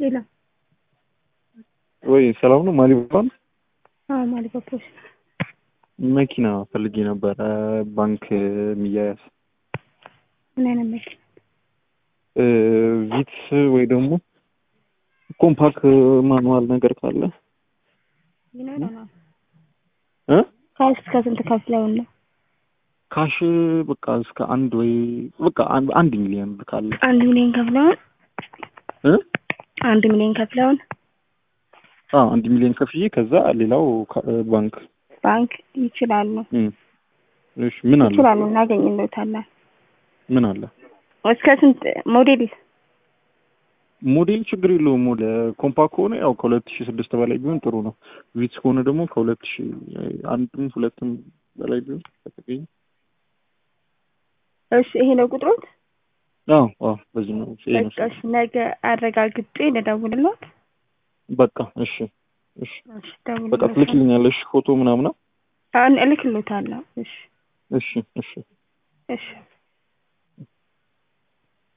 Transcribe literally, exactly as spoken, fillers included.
ሌላ ወይ ሰላም ነው ማሊባል? አዎ ማሊባል መኪና ፈልጌ ነበር ባንክ የሚያያዝ ምን አይነት መኪና? እ ቪትስ ወይ ደግሞ ኮምፓክ ማኑዋል ነገር ካለ ይኖረናል። እ ካሽ ከስንት ከፍለው ነው? ካሽ በቃ እስከ አንድ ወይ በቃ አንድ ሚሊዮን ብር ካለ አንድ ሚሊዮን ከፍለው እ አንድ ሚሊዮን ከፍለው አዎ አንድ ሚሊዮን ከፍዬ ከዛ ሌላው ባንክ ባንክ ይችላሉ። እሺ ምን አለ? ይችላሉ እናገኝልዎታለን። ምን አለ? እስከ ስንት ሞዴል? ሞዴል ችግር የለውም። ወደ ኮምፓክት ሆነ ያው ከሁለት ሺህ ስድስት በላይ ቢሆን ጥሩ ነው። ቪትስ ከሆነ ደግሞ ከሁለት ሺህ አንድም ሁለትም በላይ ቢሆን ተገኝ። እሺ ይሄ ነው ቁጥሩት? አዎ አዎ በዚህ ነው። እሺ ነገ አረጋግጬ ልደውልልዎት። በቃ እሺ እሺ በቃ ትልክልኛለሽ ፎቶ ምናምን? አሁን እልክልዎታለሁ። እሺ እሺ እሺ እሺ